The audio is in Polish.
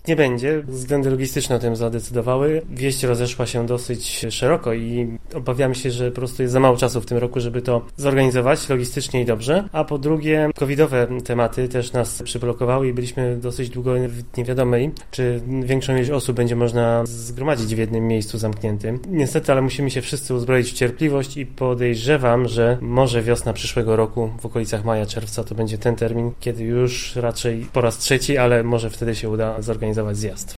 nie będzie. Względy logistyczne o tym zadecydowały. Wieść rozeszła się dosyć szeroko i obawiamy się, że po prostu jest za mało czasu w tym roku, żeby to zorganizować logistycznie i dobrze. A po drugie, covidowe tematy też nas przyblokowały i byliśmy dosyć długo w niewiadomej, czy większą ilość osób będzie można zgromadzić w jednym miejscu zamkniętym. Niestety, ale musimy się wszyscy uzbroić w cierpliwość i podejrzewam, że może wiosna przyszłego roku, w okolicach maja, czerwca, to będzie ten termin, kiedy już raczej po raz trzeci, ale może wtedy się uda zorganizować zjazd.